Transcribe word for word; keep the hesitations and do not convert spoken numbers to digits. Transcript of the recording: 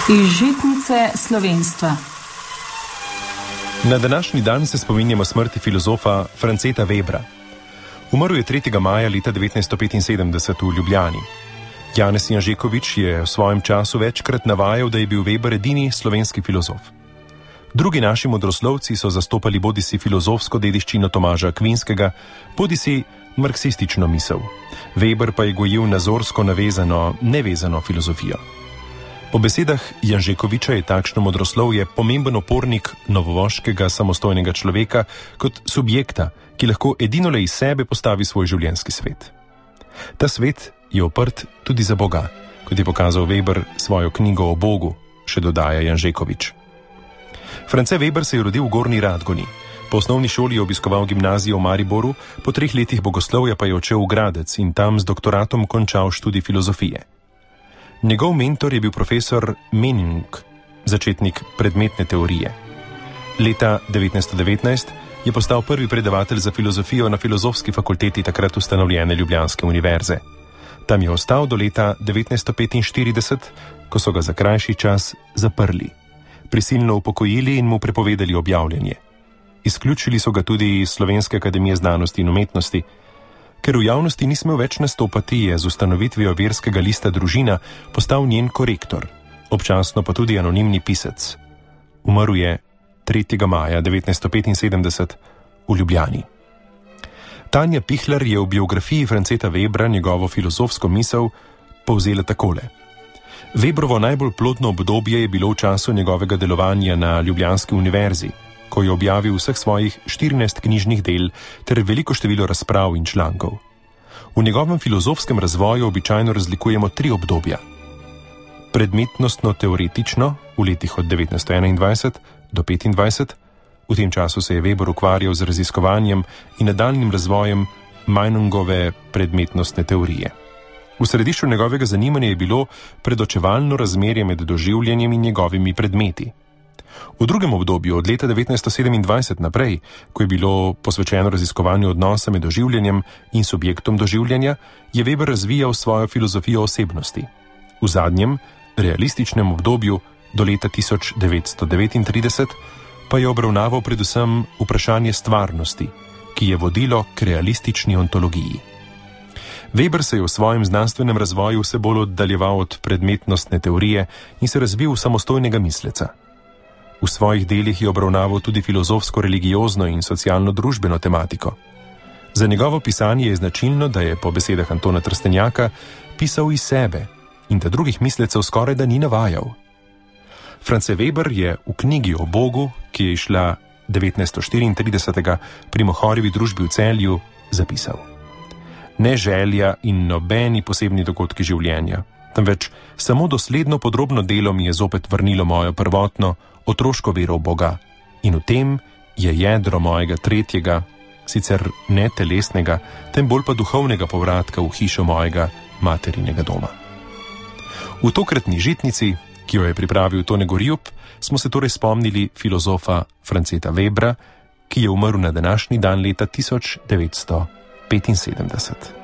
Iz žitnice slovenstva. Na današnji dan se spominjamo smrti filozofa Franceta Webra. Umrl je tretjega maja leta devetnajststo petinsedemdeset v Ljubljani. Janez Janžekovič je v svojem času večkrat navajal, da je bil Weber edini slovenski filozof. Drugi naši modroslovci so zastopali bodisi filozofsko dediščino Tomaža Akvinskega, bodisi marksistično misel. Weber pa je gojil nazorsko navezano, nevezano filozofijo. Po besedah Janžekoviča je takšno modroslovje pomemben opornik novovoškega samostojnega človeka kot subjekta, ki lahko edino le iz sebe postavi svoj življenjski svet. Ta svet je oprt tudi za Boga, kot je pokazal Weber svojo knjigo o Bogu, še dodaja Janžekovič. France Weber se je rodil v Gornji Radgoni. Po osnovni šoli je obiskoval gimnazijo v Mariboru, po treh letih bogoslovja pa je odšel v Gradec in tam z doktoratom končal študij filozofije. Njegov mentor je bil profesor Mening, začetnik predmetne teorije. Leta devetnajststo devetnajst je postal prvi predavatelj za filozofijo na Filozofski fakulteti takrat ustanovljene Ljubljanske univerze. Tam je ostal do leta devetnajststo petinštirideset, ko so ga za krajši čas zaprli, prisilno upokojili in mu prepovedali objavljanje. Izključili so ga tudi iz Slovenske akademije znanosti in umetnosti. Ker v javnosti ni smel več nastopati, je z ustanovitvijo verskega lista Družina postal njen korektor, občasno pa tudi anonimni pisec. Umrl je tretjega maja devetnajststo petinsedemdeset v Ljubljani. Tanja Pihler je v biografiji Franceta Webra njegovo filozofsko misel povzela takole. Webrovo najbolj plodno obdobje je bilo v času njegovega delovanja na Ljubljanski univerzi, ko je objavil vseh svojih štirinajst knjižnih del ter veliko število razprav in člankov. V njegovem filozofskem razvoju običajno razlikujemo tri obdobja. Predmetnostno-teoretično v letih od devetnajststo enaindvajset do petindvajset, v tem času se je Weber ukvarjal z raziskovanjem in nadaljnjim razvojem Meinungove predmetnostne teorije. V središču njegovega zanimanja je bilo predočevalno razmerje med doživljanjem in njegovimi predmeti. V drugem obdobju, od leta devetnajststo sedemindvajset naprej, ko je bilo posvečeno raziskovanju odnosa med doživljanjem in subjektom doživljanja, je Weber razvijal svojo filozofijo osebnosti. V zadnjem, realističnem obdobju, do leta tisoč devetsto devetintrideset, pa je obravnaval predvsem vprašanje stvarnosti, ki je vodilo k realistični ontologiji. Weber se je v svojem znanstvenem razvoju vse bolj oddaljeval od predmetnostne teorije in se razvil v samostojnega misleca. V svojih delih je obravnaval tudi filozofsko-religiozno in socialno-družbeno tematiko. Za njegovo pisanje je značilno, da je po besedah Antona Trstenjaka pisal iz sebe in da drugih mislecev skoraj da ni navajal. France Weber je v knjigi o Bogu, ki je išla devetnajststo štiriintridesetega pri Mohorjevi družbi v Celju, zapisal: Ne želja in nobeni posebni dogodki življenja, temveč samo dosledno podrobno delo mi je zopet vrnilo mojo prvotno, otroško vero v Boga in v tem je jedro mojega tretjega, sicer ne telesnega, tem bolj pa duhovnega povratka v hišo mojega materinega doma. V tokratni žitnici, ki jo je pripravil Tone Gorjup, smo se torej spomnili filozofa Franceta Webra, ki je umrl na današnji dan leta tisoč devetsto petinsedemdeset.